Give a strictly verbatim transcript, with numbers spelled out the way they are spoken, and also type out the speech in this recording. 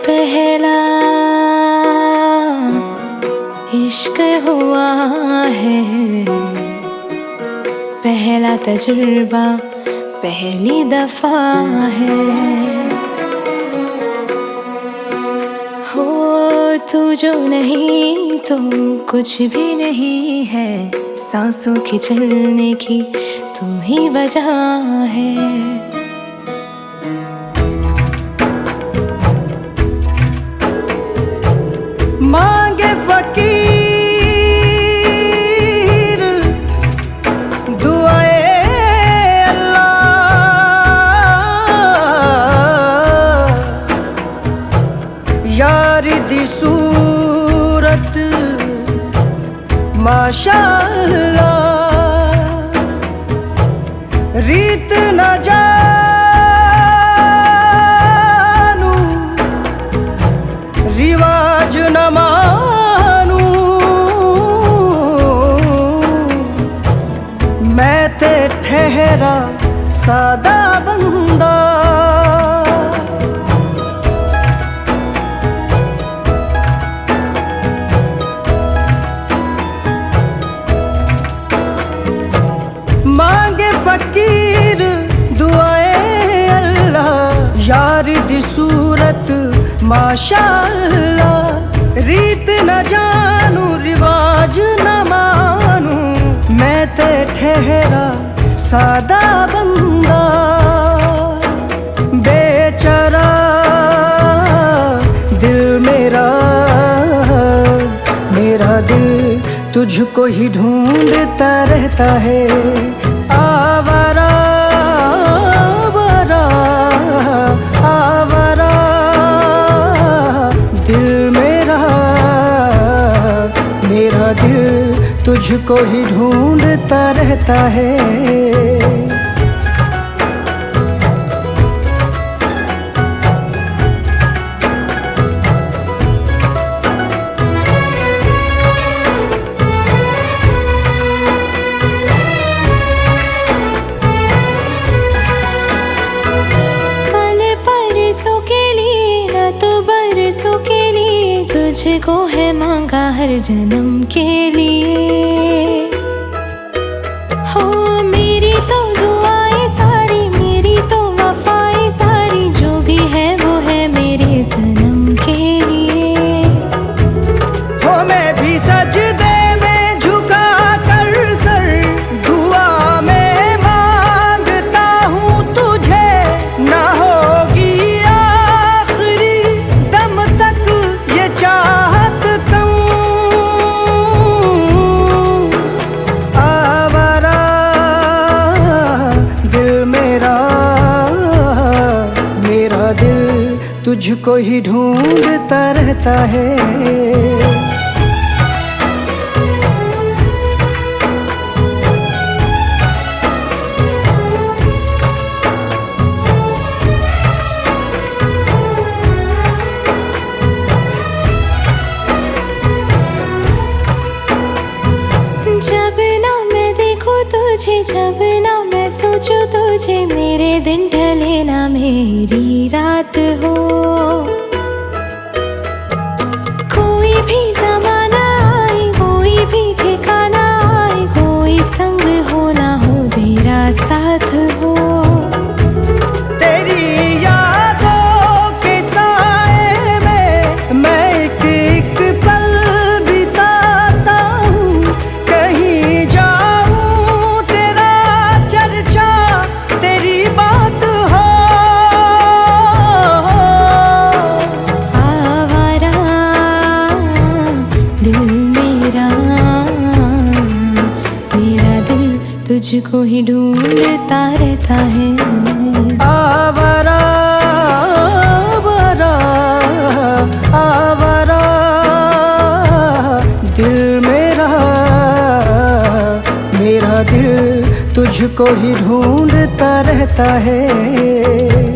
पहला इश्क हुआ है, पहला तजुर्बा पहली दफा है। हो तू जो नहीं तो कुछ भी नहीं है, सांसों की चलने की तू ही वजह है। मांगे फकीर दुआए अल्लाह, यारी दी सूरत माशाअल्लाह, रीत न जानू रिवाज न मानू, मैं ते ठहरा सादा बंदा। मांगे फकीर दुआए अल्लाह, यारी दी सूरत माशाअल्लाह, रीत न जानू रिवाज न मानू, मैं ते ठहरा सादा बंदा। बेचारा दिल मेरा, मेरा दिल तुझको ही ढूंढता रहता है। आवारा आवारा आवारा दिल मेरा, मेरा दिल तुझको ही ढूंढता रहता है। तुझको है मांगा हर जन्म के लिए, हो मेरी तो दुआएं सारी, मेरी तो वफाएं सारी, जो भी है वो है मेरे सनम के लिए। हो मैं भी सजदे में झुका कर सर, दुआ में मांगता हूँ तुझे, ना होगी आखिरी दम तक ये चाहत कम। आवारा दिल मेरा, मेरा दिल तुझको ही ढूंढता रहता है। जब ना मैं देखूं तुझे, जब ना मैं सोचूं तुझे, मेरे दिन ढले ना मेरी रात हो। कोई भी ज़माना आए, कोई भी ठिकाना आए, कोई संग हो ना हो तेरा साथ हो। तेरी यादों के साए में मैं एक एक पल बिताता हूँ, कहीं जाऊँ तेरा चर्चा तेरी बात हो। आवारा दिल मेरा, मेरा दिल तुझको ही ढूंढता रहता है। आवारा आवारा आवारा दिल मेरा, मेरा दिल तुझको ही ढूंढता रहता है।